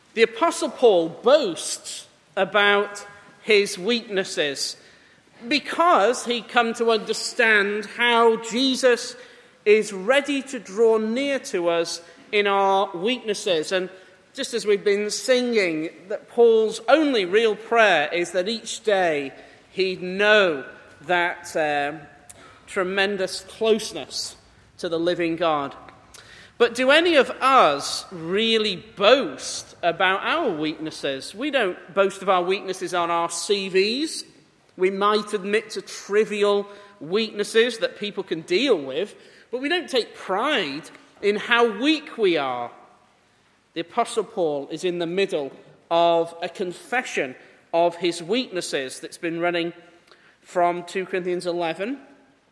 The Apostle Paul boasts about his weaknesses because he come to understand how Jesus is ready to draw near to us in our weaknesses. And just as we've been singing, that Paul's only real prayer is that each day he'd know that tremendous closeness to the living God. But do any of us really boast about our weaknesses? We don't boast of our weaknesses on our CVs. We might admit to trivial weaknesses that people can deal with, but we don't take pride in how weak we are. The Apostle Paul is in the middle of a confession of his weaknesses that's been running from 2 Corinthians 11.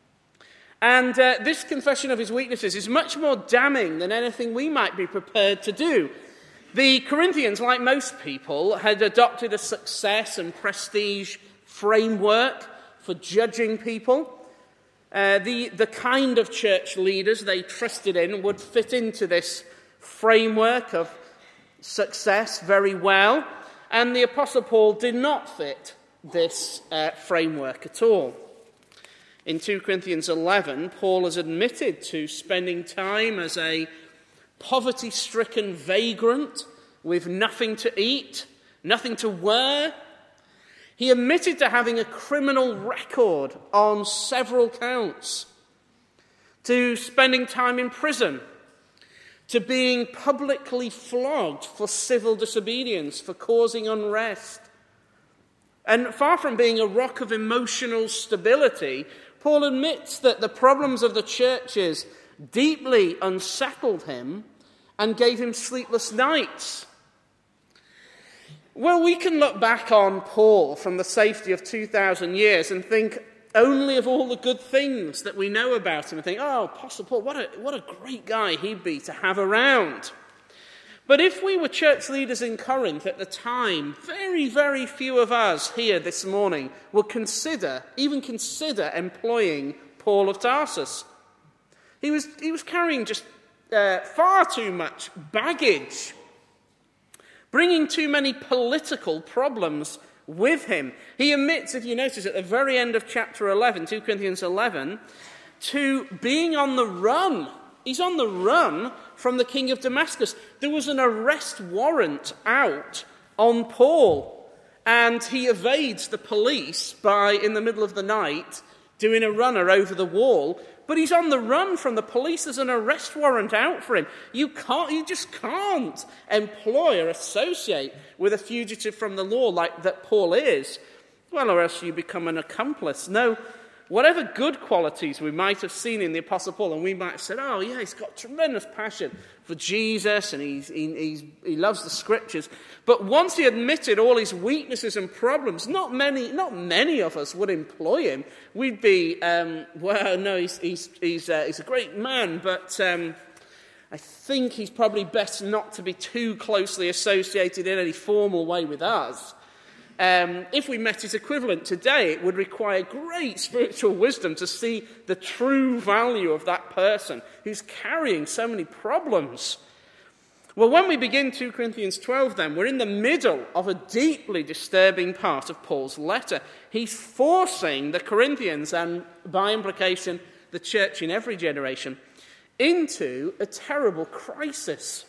And this confession of his weaknesses is much more damning than anything we might be prepared to do. The Corinthians, like most people, had adopted a success and prestige framework for judging people. The kind of church leaders they trusted in would fit into this framework of success very well. And the Apostle Paul did not fit this framework at all. In 2 Corinthians 11, Paul has admitted to spending time as a poverty-stricken vagrant with nothing to eat, nothing to wear. He admitted to having a criminal record on several counts, to spending time in prison, to being publicly flogged for civil disobedience, for causing unrest. And far from being a rock of emotional stability, Paul admits that the problems of the churches deeply unsettled him and gave him sleepless nights. Well, we can look back on Paul from the safety of 2,000 years and think only of all the good things that we know about him and think, oh, Apostle Paul, what a great guy he'd be to have around. But if we were church leaders in Corinth at the time, very, very few of us here this morning would even consider employing Paul of Tarsus. He was carrying just far too much baggage, bringing too many political problems with him. He admits, if you notice, at the very end of chapter 11, 2 Corinthians 11, to being on the run. He's on the run from the king of Damascus. There was an arrest warrant out on Paul, and he evades the police by, in the middle of the night, doing a runner over the wall. But he's on the run from the police. There's an arrest warrant out for him. You just can't employ or associate with a fugitive from the law like that Paul is. Well, or else you become an accomplice. No. Whatever good qualities we might have seen in the Apostle Paul, and we might have said, oh, yeah, he's got tremendous passion for Jesus, and he loves the Scriptures. But once he admitted all his weaknesses and problems, not many of us would employ him. We'd be, well, no, he's a great man, but I think he's probably best not to be too closely associated in any formal way with us. If we met his equivalent today, it would require great spiritual wisdom to see the true value of that person who's carrying so many problems. Well, when we begin 2 Corinthians 12, then, we're in the middle of a deeply disturbing part of Paul's letter. He's forcing the Corinthians, and by implication, the church in every generation, into a terrible crisis.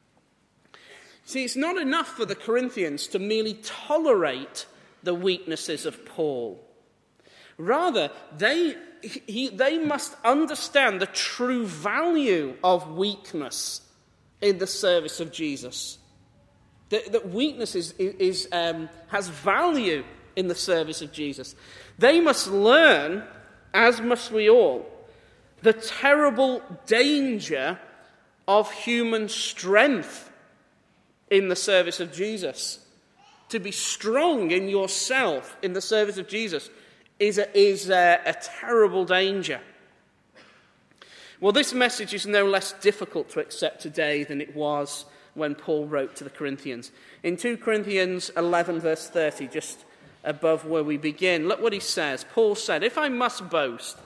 See, it's not enough for the Corinthians to merely tolerate the weaknesses of Paul. Rather, they must understand the true value of weakness in the service of Jesus. That weakness has value in the service of Jesus. They must learn, as must we all, the terrible danger of human strength in the service of Jesus. To be strong in yourself in the service of Jesus is a terrible danger. Well, this message is no less difficult to accept today than it was when Paul wrote to the Corinthians. In 2 Corinthians 11, verse 30, just above where we begin, look what he says. Paul said, if I must boast,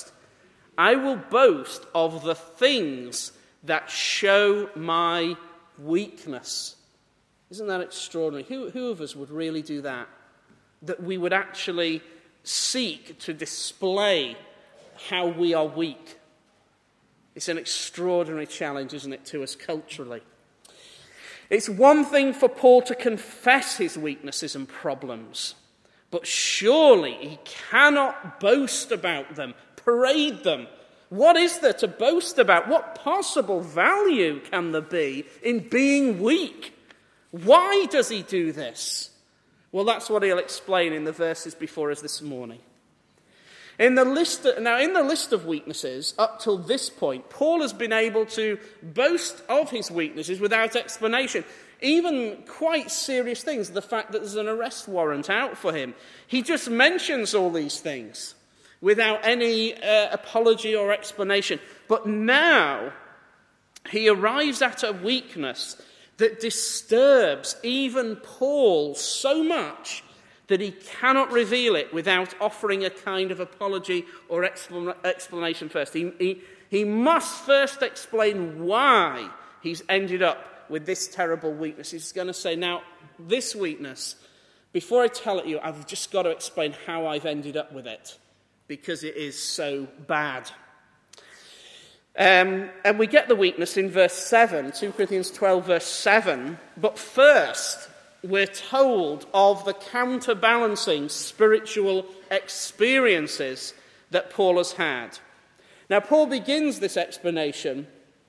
I will boast of the things that show my weakness. Isn't that extraordinary? Who of us would really do that? That we would actually seek to display how we are weak. It's an extraordinary challenge, isn't it, to us culturally. It's one thing for Paul to confess his weaknesses and problems, but surely he cannot boast about them, parade them. What is there to boast about? What possible value can there be in being weak? Why does he do this? Well, that's what he'll explain in the verses before us this morning. In the list of weaknesses, up till this point, Paul has been able to boast of his weaknesses without explanation. Even quite serious things, the fact that there's an arrest warrant out for him. He just mentions all these things without any apology or explanation. But now he arrives at a weakness that disturbs even Paul so much that he cannot reveal it without offering a kind of apology or explanation first. He must first explain why he's ended up with this terrible weakness. He's going to say, now, this weakness, before I tell it you, I've just got to explain how I've ended up with it, because it is so bad. And we get the weakness in verse 7, 2 Corinthians 12, verse 7. But first, we're told of the counterbalancing spiritual experiences that Paul has had. Now, Paul begins this explanation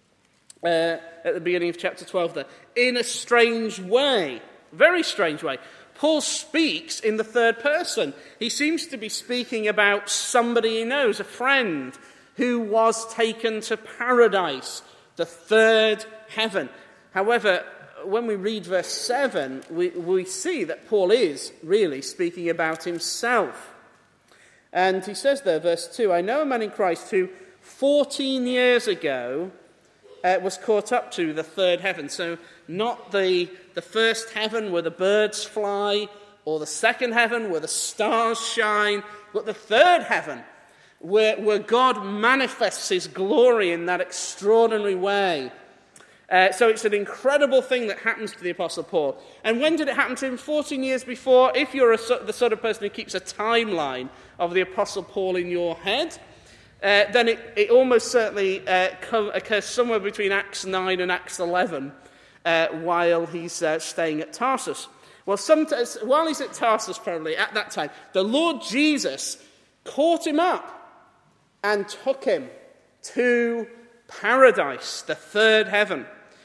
at the beginning of chapter 12 there, in a strange way, very strange way. Paul speaks in the third person. He seems to be speaking about somebody he knows, a friend, who was taken to paradise, the third heaven. However, when we read verse 7, we see that Paul is really speaking about himself. And he says there, verse 2, I know a man in Christ who 14 years ago was caught up to the third heaven. So not the first heaven where the birds fly, or the second heaven where the stars shine, but the third heaven where God manifests his glory in that extraordinary way. So it's an incredible thing that happens to the Apostle Paul. And when did it happen to him? 14 years before. If you're the sort of person who keeps a timeline of the Apostle Paul in your head, then it almost certainly occurs somewhere between Acts 9 and Acts 11 while he's staying at Tarsus. Well, while he's at Tarsus, probably at that time, the Lord Jesus caught him up and took him to paradise, the third heaven.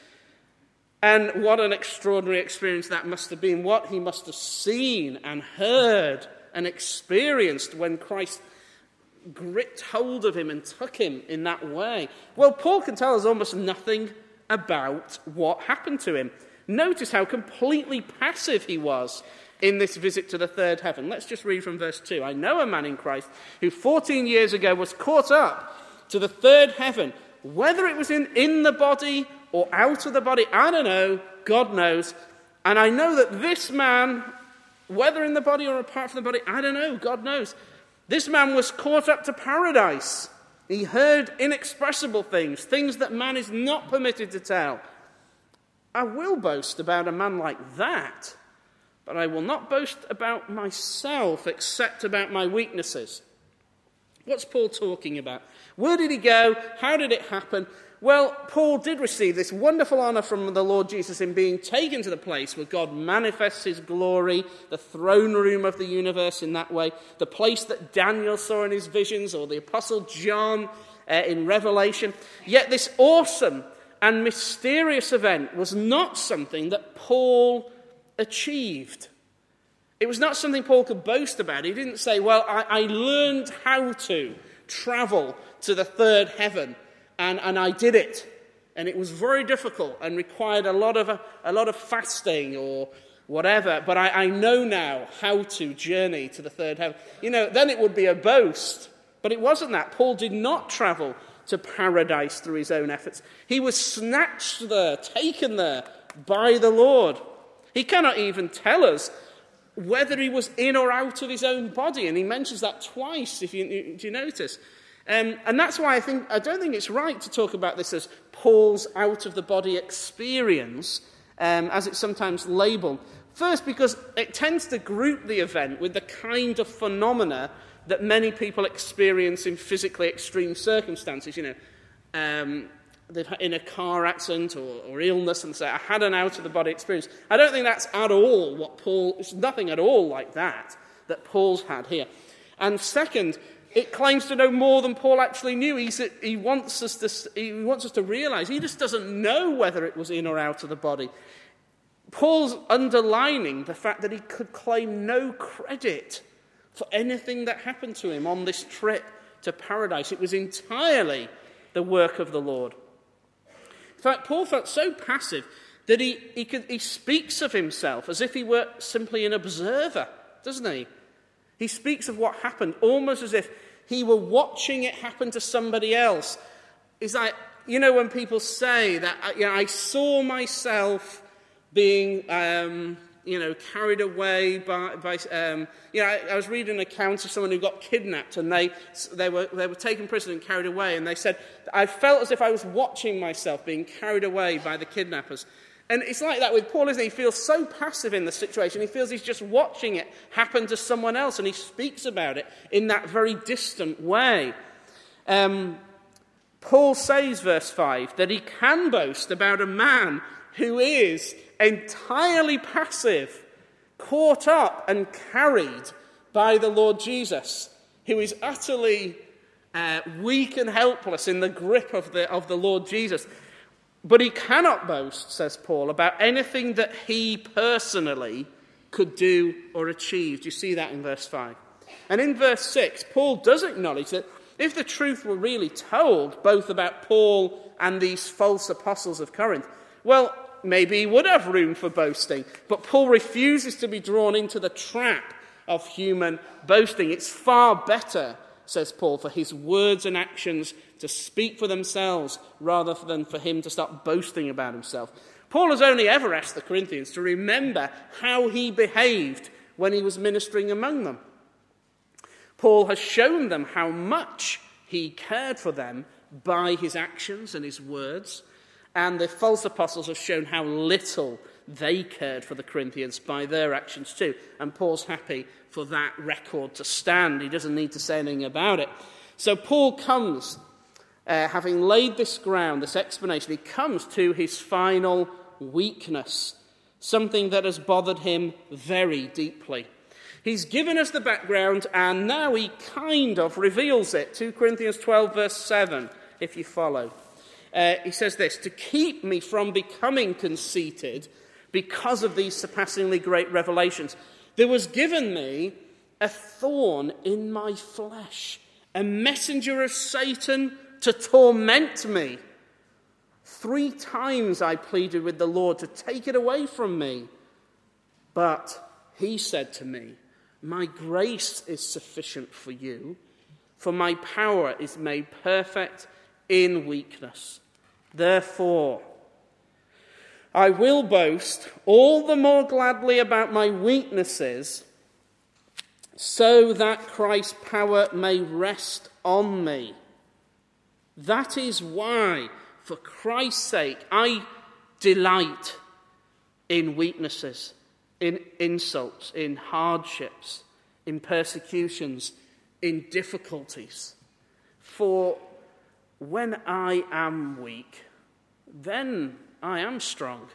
And what an extraordinary experience that must have been. What he must have seen and heard and experienced when Christ gripped hold of him and took him in that way. Well, Paul can tell us almost nothing about what happened to him. Notice how completely passive he was in this visit to the third heaven. Let's just read from verse 2. I know a man in Christ who 14 years ago was caught up to the third heaven. Whether it was in the body or out of the body, I don't know. God knows. And I know that this man, whether in the body or apart from the body, I don't know. God knows. This man was caught up to paradise. He heard inexpressible things, things that man is not permitted to tell. I will boast about a man like that, but I will not boast about myself except about my weaknesses. What's Paul talking about? Where did he go? How did it happen? Well, Paul did receive this wonderful honor from the Lord Jesus in being taken to the place where God manifests his glory, the throne room of the universe in that way, the place that Daniel saw in his visions, or the Apostle John in Revelation. Yet this awesome and mysterious event was not something that Paul achieved. It was not something Paul could boast about. He didn't say, well, I learned how to travel to the third heaven, and I did it. And it was very difficult and required a lot of fasting or whatever, but I know now how to journey to the third heaven. Then it would be a boast. But it wasn't that. Paul did not travel to paradise through his own efforts. He was snatched there, taken there by the Lord. He cannot even tell us whether he was in or out of his own body, and he mentions that twice, do you notice? And that's why I don't think it's right to talk about this as Paul's out-of-the-body experience, as it's sometimes labelled. First, because it tends to group the event with the kind of phenomena that many people experience in physically extreme circumstances. They've had in a car accident or illness and say, I had an out-of-the-body experience. I don't think that's at all it's nothing at all like that Paul's had here. And second, it claims to know more than Paul actually knew. He wants us to realize he just doesn't know whether it was in or out of the body. Paul's underlining the fact that he could claim no credit for anything that happened to him on this trip to paradise. It was entirely the work of the Lord. In fact, Paul felt so passive that he speaks of himself as if he were simply an observer, doesn't he? He speaks of what happened almost as if he were watching it happen to somebody else. It's like, when people say that, I saw myself being, carried away by I was reading an account of someone who got kidnapped and they were taken prisoner and carried away, and they said, I felt as if I was watching myself being carried away by the kidnappers. And it's like that with Paul, isn't he? He feels so passive in the situation. He feels he's just watching it happen to someone else, and he speaks about it in that very distant way. Paul says, verse 5, that he can boast about a man who is entirely passive, caught up and carried by the Lord Jesus, who is utterly weak and helpless in the grip of the Lord Jesus. But he cannot boast, says Paul, about anything that he personally could do or achieve. Do you see that in verse 5? And in verse 6, Paul does acknowledge that if the truth were really told, both about Paul and these false apostles of Corinth, well, maybe he would have room for boasting. But Paul refuses to be drawn into the trap of human boasting. It's far better, says Paul, for his words and actions to speak for themselves rather than for him to start boasting about himself. Paul has only ever asked the Corinthians to remember how he behaved when he was ministering among them. Paul has shown them how much he cared for them by his actions and his words, and the false apostles have shown how little they cared for the Corinthians by their actions too. And Paul's happy for that record to stand. He doesn't need to say anything about it. So Paul comes, having laid this ground, this explanation, he comes to his final weakness, something that has bothered him very deeply. He's given us the background, and now he kind of reveals it. 2 Corinthians 12, verse 7, if you follow. He says this, to keep me from becoming conceited because of these surpassingly great revelations, there was given me a thorn in my flesh, a messenger of Satan to torment me. 3 times I pleaded with the Lord to take it away from me. But he said to me, my grace is sufficient for you, for my power is made perfect in weakness. Therefore, I will boast all the more gladly about my weaknesses, so that Christ's power may rest on me. That is why, for Christ's sake, I delight in weaknesses, in insults, in hardships, in persecutions, in difficulties. For when I am weak, then I am strong.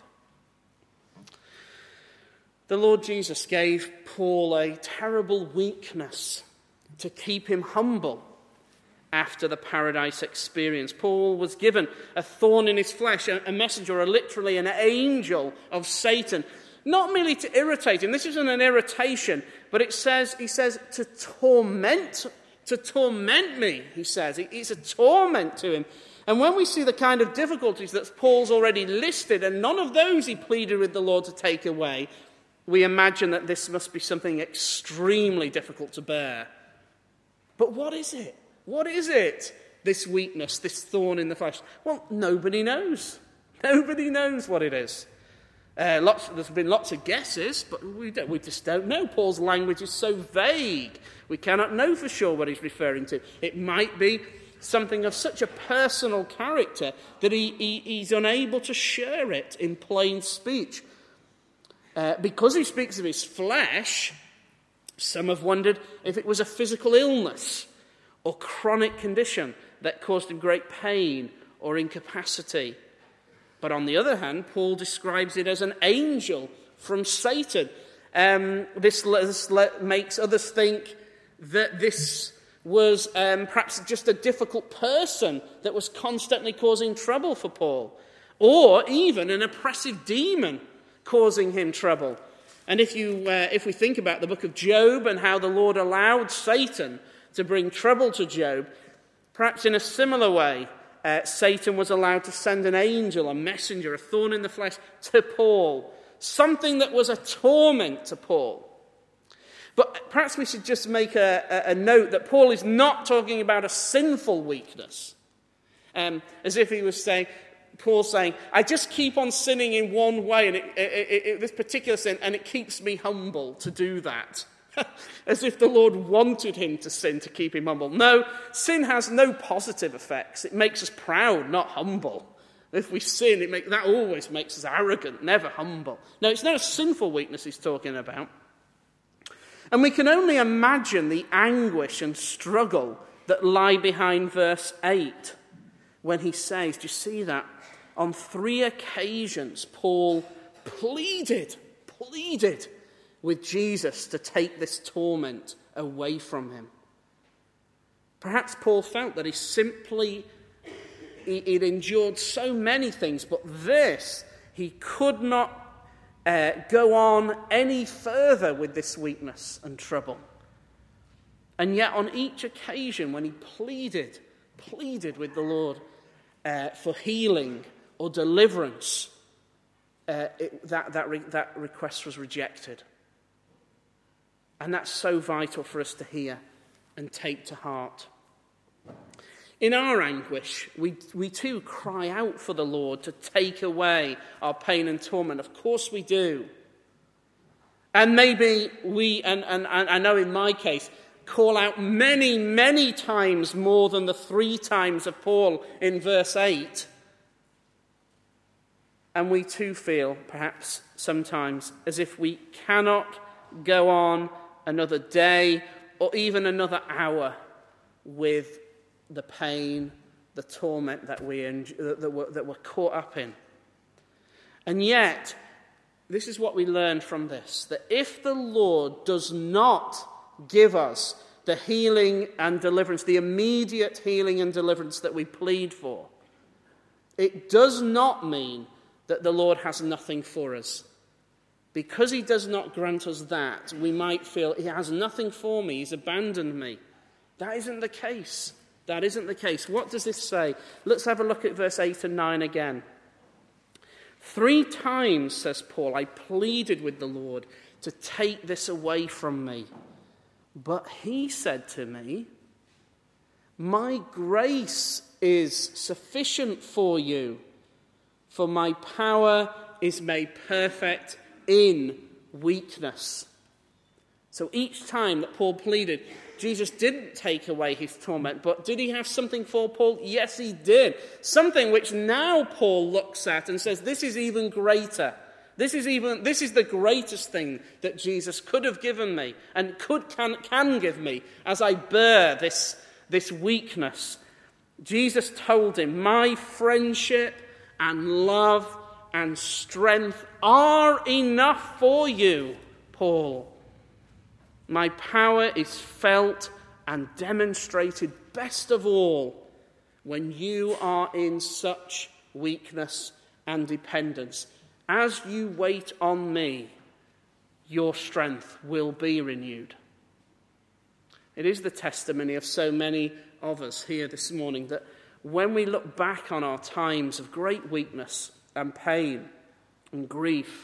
The Lord Jesus gave Paul a terrible weakness to keep him humble after the paradise experience. Paul was given a thorn in his flesh, a messenger, or literally an angel of Satan, not merely to irritate him. This isn't an irritation, but he says to torment me, he says. It's a torment to him. And when we see the kind of difficulties that Paul's already listed, and none of those he pleaded with the Lord to take away, we imagine that this must be something extremely difficult to bear. But what is it? What is it, this weakness, this thorn in the flesh? Well, nobody knows. Nobody knows what it is. There's been lots of guesses, but we just don't know. Paul's language is so vague. We cannot know for sure what he's referring to. It might be something of such a personal character that he's unable to share it in plain speech. Because he speaks of his flesh, some have wondered if it was a physical illness or chronic condition that caused him great pain or incapacity. But on the other hand, Paul describes it as an angel from Satan. This makes others think that this was perhaps just a difficult person that was constantly causing trouble for Paul, or even an oppressive demon causing him trouble. And if we think about the book of Job and how the Lord allowed Satan to bring trouble to Job, perhaps in a similar way, Satan was allowed to send an angel, a messenger, a thorn in the flesh to Paul, something that was a torment to Paul. But perhaps we should just make a note that Paul is not talking about a sinful weakness, as if he was saying, Paul's saying, I just keep on sinning in one way, and this particular sin, and it keeps me humble to do that. As if the Lord wanted him to sin to keep him humble. No, sin has no positive effects. It makes us proud, not humble. If we sin, that always makes us arrogant, never humble. No, it's not a sinful weakness he's talking about. And we can only imagine the anguish and struggle that lie behind verse 8 when he says, do you see that? On 3 occasions, Paul pleaded with Jesus to take this torment away from him. Perhaps Paul felt that he'd endured so many things, but this, he could not go on any further with this weakness and trouble. And yet on each occasion when he pleaded with the Lord for healing or deliverance, that request was rejected. And that's so vital for us to hear and take to heart. In our anguish, we too cry out for the Lord to take away our pain and torment. Of course we do. And maybe we, and I know in my case, call out many, many times more than the 3 times of Paul in verse 8. And we too feel, perhaps sometimes, as if we cannot go on another day or even another hour with the pain, the torment that we're caught up in. And yet, this is what we learn from this, that if the Lord does not give us the healing and deliverance, the immediate healing and deliverance that we plead for, it does not mean that the Lord has nothing for us. Because he does not grant us that, we might feel he has nothing for me, he's abandoned me. That isn't the case. That isn't the case. What does this say? Let's have a look at verse 8 and 9 again. 3 times, says Paul, I pleaded with the Lord to take this away from me. But he said to me, my grace is sufficient for you, for my power is made perfect in weakness. So each time that Paul pleaded, Jesus didn't take away his torment, but did he have something for Paul? Yes, he did. Something which now Paul looks at and says, this is even greater. This is the greatest thing that Jesus could have given me and can give me as I bear this weakness. Jesus told him, my friendship and love and strength are enough for you, Paul. My power is felt and demonstrated best of all when you are in such weakness and dependence. As you wait on me, your strength will be renewed. It is the testimony of so many of us here this morning that when we look back on our times of great weakness and pain and grief,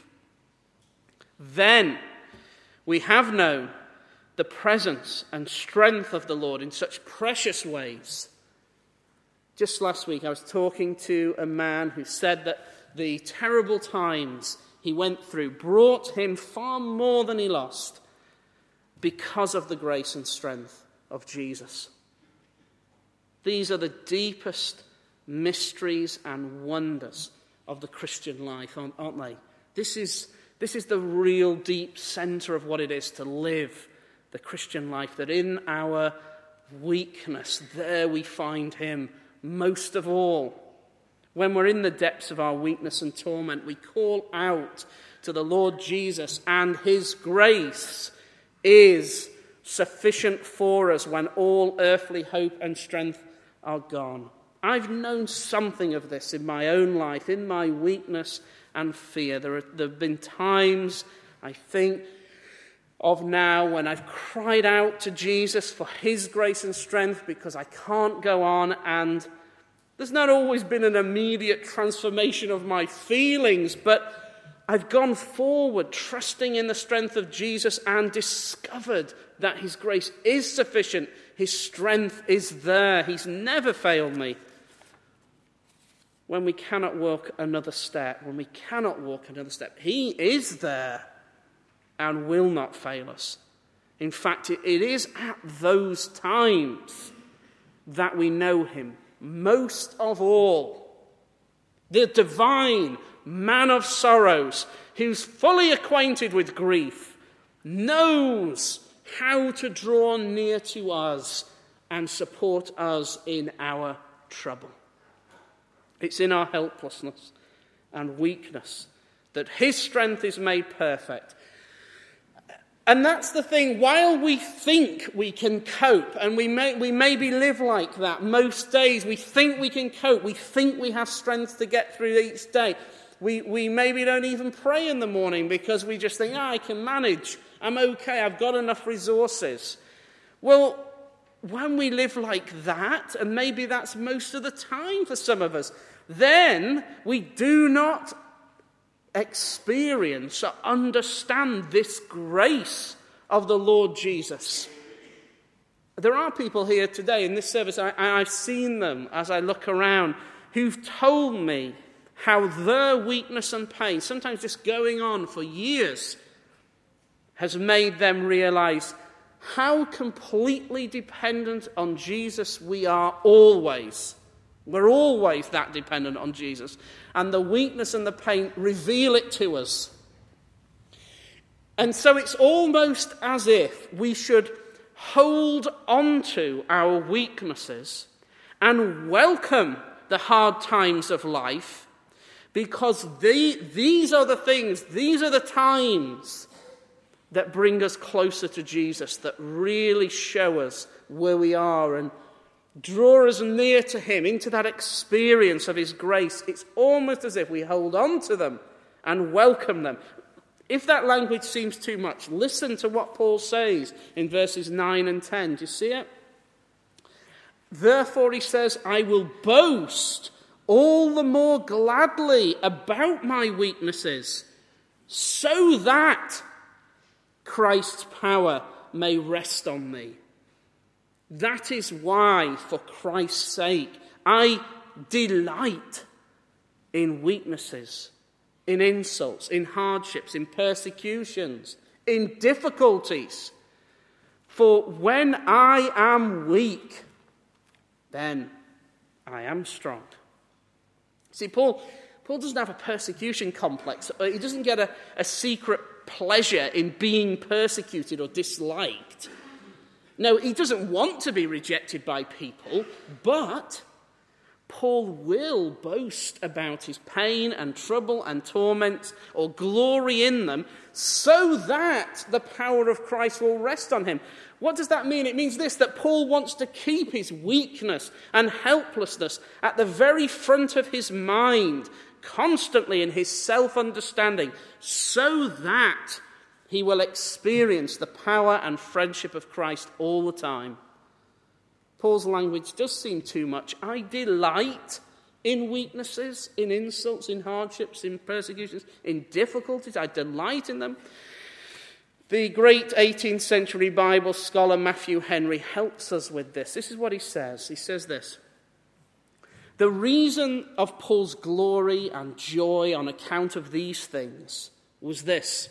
then we have known the presence and strength of the Lord in such precious ways. Just last week I was talking to a man who said that the terrible times he went through brought him far more than he lost because of the grace and strength of Jesus. These are the deepest mysteries and wonders of the Christian life, aren't they? This is the real deep center of what it is to live the Christian life, that in our weakness, there we find him most of all. When we're in the depths of our weakness and torment, we call out to the Lord Jesus, and his grace is sufficient for us when all earthly hope and strength are gone. I've known something of this in my own life, in my weakness and fear. There have been times, I think, of now when I've cried out to Jesus for his grace and strength because I can't go on, and there's not always been an immediate transformation of my feelings, but I've gone forward trusting in the strength of Jesus and discovered that his grace is sufficient. His strength is there. He's never failed me. When we cannot walk another step, he is there and will not fail us. In fact, it is at those times that we know him most of all. The divine man of sorrows, who's fully acquainted with grief, knows how to draw near to us and support us in our trouble. It's in our helplessness and weakness that his strength is made perfect. And that's the thing, while we think we can cope, and we maybe live like that most days, we think we can cope, we think we have strength to get through each day. We maybe don't even pray in the morning because we just think, I can manage, I'm okay, I've got enough resources. Well, when we live like that, and maybe that's most of the time for some of us, then we do not experience or understand this grace of the Lord Jesus. There are people here today in this service, I've seen them as I look around, who've told me how their weakness and pain, sometimes just going on for years, has made them realize how completely dependent on Jesus we are always. We're always that dependent on Jesus. And the weakness and the pain reveal it to us. And so it's almost as if we should hold on to our weaknesses and welcome the hard times of life, because these are the things, these are the times that bring us closer to Jesus, that really show us where we are and draw us near to him, into that experience of his grace. It's almost as if we hold on to them and welcome them. If that language seems too much, listen to what Paul says in verses 9 and 10. Do you see it? Therefore, he says, I will boast all the more gladly about my weaknesses, so that Christ's power may rest on me. That is why, for Christ's sake, I delight in weaknesses, in insults, in hardships, in persecutions, in difficulties. For when I am weak, then I am strong. See, Paul doesn't have a persecution complex. He doesn't get a secret pleasure in being persecuted or disliked. No, he doesn't want to be rejected by people, but Paul will boast about his pain and trouble and torment, or glory in them, so that the power of Christ will rest on him. What does that mean? It means this, that Paul wants to keep his weakness and helplessness at the very front of his mind, constantly in his self-understanding, so that he will experience the power and friendship of Christ all the time. Paul's language does seem too much. I delight in weaknesses, in insults, in hardships, in persecutions, in difficulties. I delight in them. The great 18th century Bible scholar Matthew Henry helps us with this. This is what he says. He says this: the reason of Paul's glory and joy on account of these things was this: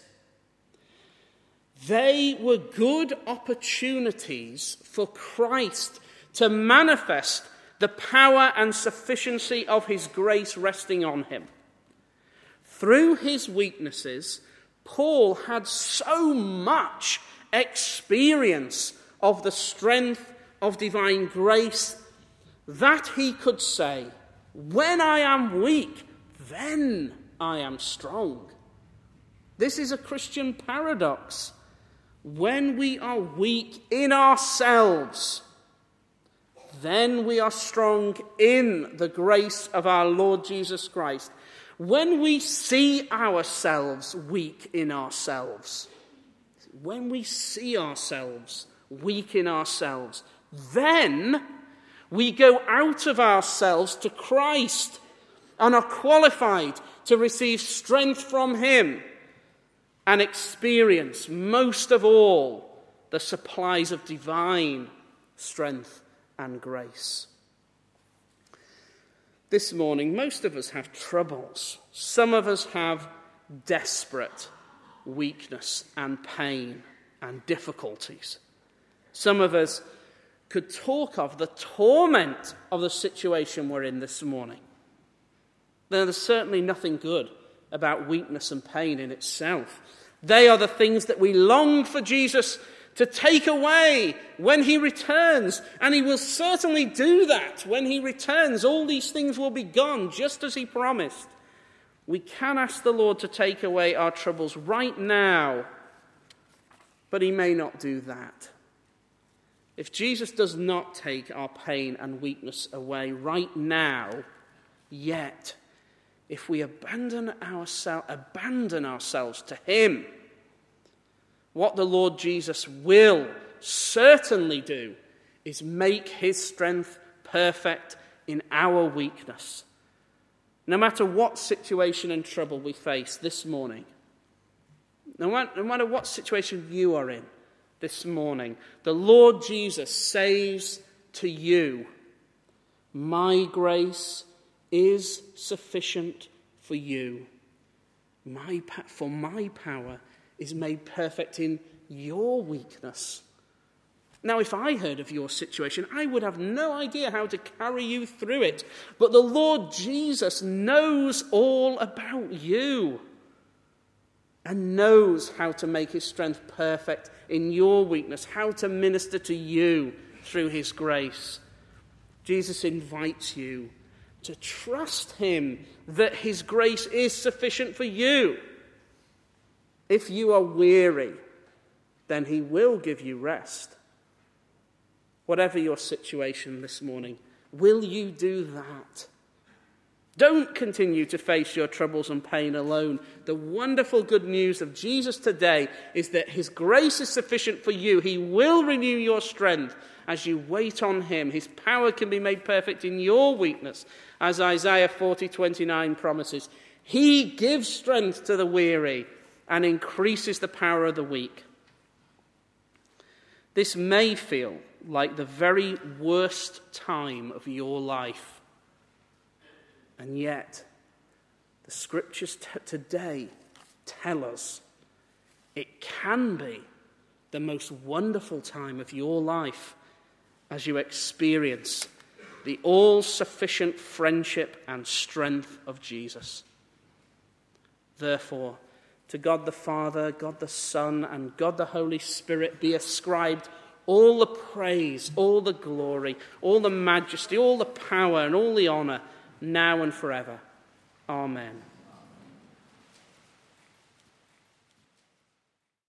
they were good opportunities for Christ to manifest the power and sufficiency of his grace resting on him. Through his weaknesses, Paul had so much experience of the strength of divine grace that he could say, "When I am weak, then I am strong." This is a Christian paradox. When we are weak in ourselves, then we are strong in the grace of our Lord Jesus Christ. When we see ourselves weak in ourselves, then we go out of ourselves to Christ and are qualified to receive strength from him and experience, most of all, the supplies of divine strength and grace. This morning, most of us have troubles. Some of us have desperate weakness and pain and difficulties. Some of us could talk of the torment of the situation we're in this morning. There's certainly nothing good about weakness and pain in itself. They are the things that we long for Jesus to take away when he returns. And he will certainly do that. When he returns, all these things will be gone, just as he promised. We can ask the Lord to take away our troubles right now, but he may not do that. If Jesus does not take our pain and weakness away right now, yet, if we abandon ourselves to him, what the Lord Jesus will certainly do is make his strength perfect in our weakness. No matter what situation and trouble we face this morning, no matter what situation you are in this morning, the Lord Jesus says to you, "My grace is sufficient for you. For my power is made perfect in your weakness." Now, if I heard of your situation, I would have no idea how to carry you through it. But the Lord Jesus knows all about you and knows how to make his strength perfect in your weakness, how to minister to you through his grace. Jesus invites you to trust him that his grace is sufficient for you. If you are weary, then he will give you rest. Whatever your situation this morning, will you do that? Don't continue to face your troubles and pain alone. The wonderful good news of Jesus today is that his grace is sufficient for you. He will renew your strength as you wait on him. His power can be made perfect in your weakness, as Isaiah 40:29 promises. He gives strength to the weary and increases the power of the weak. This may feel like the very worst time of your life. And yet, the scriptures today tell us it can be the most wonderful time of your life as you experience the all-sufficient friendship and strength of Jesus. Therefore, to God the Father, God the Son, and God the Holy Spirit be ascribed all the praise, all the glory, all the majesty, all the power, and all the honor, now and forever. Amen.